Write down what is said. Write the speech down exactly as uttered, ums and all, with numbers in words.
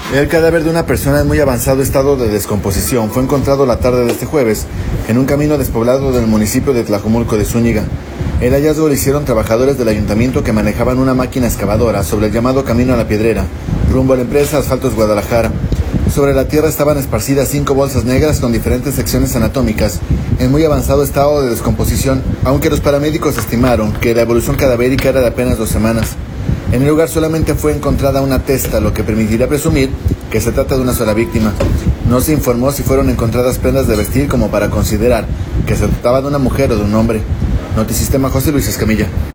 El cadáver de una persona en muy avanzado estado de descomposición fue encontrado la tarde de este jueves en un camino despoblado del municipio de Tlajomulco de Zúñiga. El hallazgo lo hicieron trabajadores del ayuntamiento que manejaban una máquina excavadora sobre el llamado Camino a la Piedrera, rumbo a la empresa Asfaltos Guadalajara. Sobre la tierra estaban esparcidas cinco bolsas negras con diferentes secciones anatómicas en muy avanzado estado de descomposición, aunque los paramédicos estimaron que la evolución cadavérica era de apenas dos semanas. En el lugar solamente fue encontrada una testa, lo que permitirá presumir que se trata de una sola víctima. No se informó si fueron encontradas prendas de vestir como para considerar que se trataba de una mujer o de un hombre. Notisistema, José Luis Escamilla.